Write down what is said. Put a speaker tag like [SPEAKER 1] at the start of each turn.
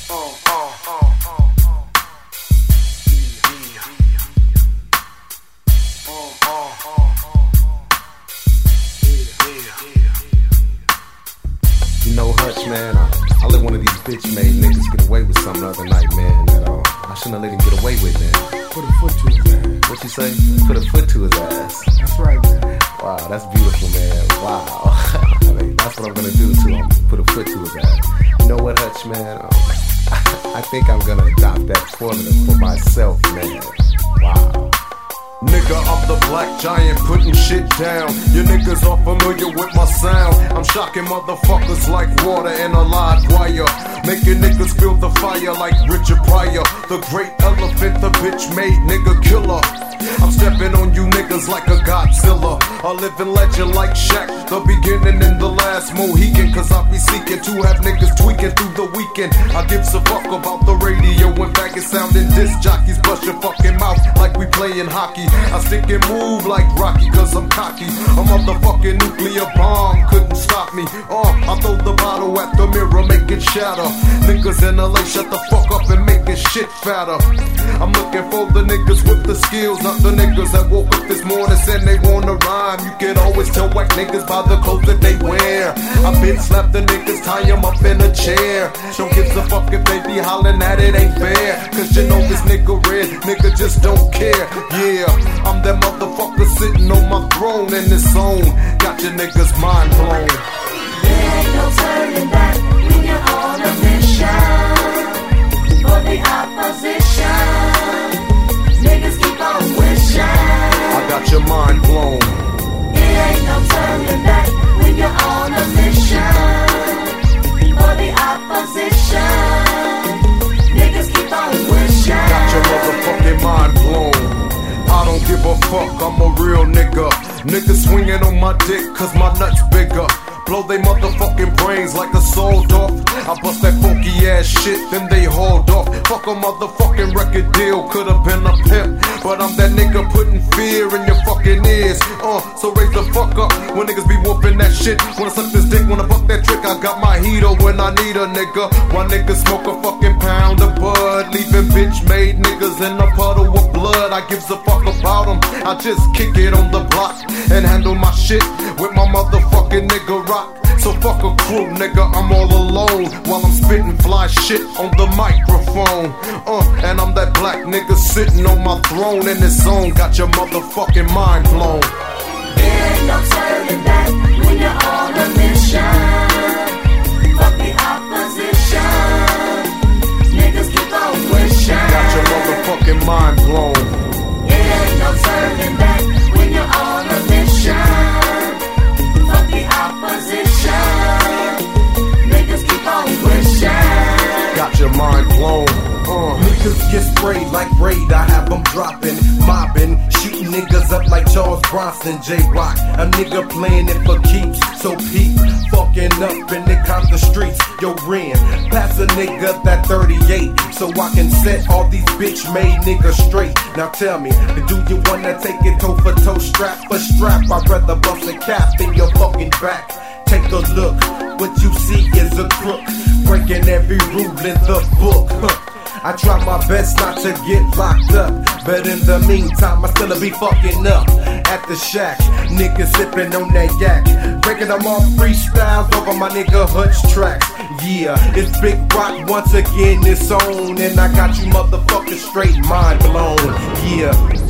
[SPEAKER 1] You know, Hutch, man, I let one of these bitch-made niggas get away with something the other night, man, that I shouldn't have let him get away with, man.
[SPEAKER 2] Put a foot to his ass.
[SPEAKER 1] What you say? Put a foot to his ass.
[SPEAKER 2] That's right, man.
[SPEAKER 1] Wow, that's beautiful, man. Wow. I mean, that's what I'm gonna do to him. Put a foot to his ass. You know what, Hutch, man? I think I'm gonna adopt that formula for myself, man. Wow.
[SPEAKER 3] Nigga, I'm the black giant putting shit down. You niggas are familiar with my sound. I'm shocking motherfuckers like water in a live wire, making niggas feel the fire like Richard Pryor. The great elephant, the bitch made nigga killer. I'm stepping on you niggas like a Godzilla, a living legend like Shaq, the beginning and the last Mohican. Cause I be seeking to have niggas tweaking through the weekend. I give a fuck about the radio when faggot sounding disc jockeys. Bust your fucking mouth like we playing hockey. I stick and move like Rocky cause I'm cocky. A motherfucking nuclear bomb couldn't stop me. I throw the bottle at the mirror, make it shatter. Niggas in LA, shut the fuck up and make this shit fatter. I'm looking for the niggas with the skills, not the niggas that woke up this morning saying they wanna rhyme. You can always tell white niggas by the clothes that they wear. I been slap the niggas, tie them up in a chair. Don't give a fuck if they be hollering that it ain't fair. Cause you know this nigga red, nigga just don't care. Yeah, I'm that motherfucker sitting on my throne in this zone. Got your niggas mind blown.
[SPEAKER 4] There ain't no turning back when you're on a mission for the opposition. Niggas keep on wishing.
[SPEAKER 3] I got your mind blown.
[SPEAKER 4] There ain't no turning back when you're on a mission for the opposition. Niggas keep on wishing.
[SPEAKER 3] Got your motherfucking mind blown. I don't give a fuck, I'm a real nigga. Niggas swinging on my dick cause my nuts bigger. Blow they motherfucking brains like a sold off. I bust that funky ass shit, then they hauled off. Fuck a motherfucking record deal, could've been a pimp, but I'm that nigga putting fear in your fucking ears. So raise the fuck up when niggas be whooping that shit. Wanna suck this dick, wanna fuck that trick. I got my heater when I need a nigga. Why niggas smoke a fucking pound of bud, leaving bitch-made niggas in a puddle of blood. I gives a fuck about them. I just kick it on the block and handle my shit with my motherfucking nigga rock. So fuck a crew, nigga, I'm all alone while I'm spitting fly shit on the microphone. And I'm that black nigga sitting on my throne in this zone. Got your motherfucking mind blown.
[SPEAKER 4] There ain't no turning back when you're on a mission. Fuck the opposition. Niggas keep on wishing.
[SPEAKER 3] Got your motherfucking mind blown.
[SPEAKER 4] There ain't no turning back when you're on a mission. Fuck the opposition. Niggas keep on wishing.
[SPEAKER 3] Got your mind blown.
[SPEAKER 5] Niggas get sprayed like raid, I have them dropping, mobbing, shooting niggas up like Charles Bronson, J-Rock. A nigga playing it for keeps, so peep, fucking up in the Compton streets. Yo, Ren, pass a nigga that 38, so I can set all these bitch-made niggas straight. Now tell me, do you wanna take it toe for toe, strap for strap? I'd rather bust a cap in your fucking back. Take a look, what you see is a crook, breaking every rule in the book. I try my best not to get locked up, but in the meantime, I still be fucking up at the shack. Niggas sipping on that yak, breaking them off freestyles over my nigga Hutch tracks. Yeah, it's Big Rock once again, it's on, and I got you motherfuckers straight mind blown. Yeah.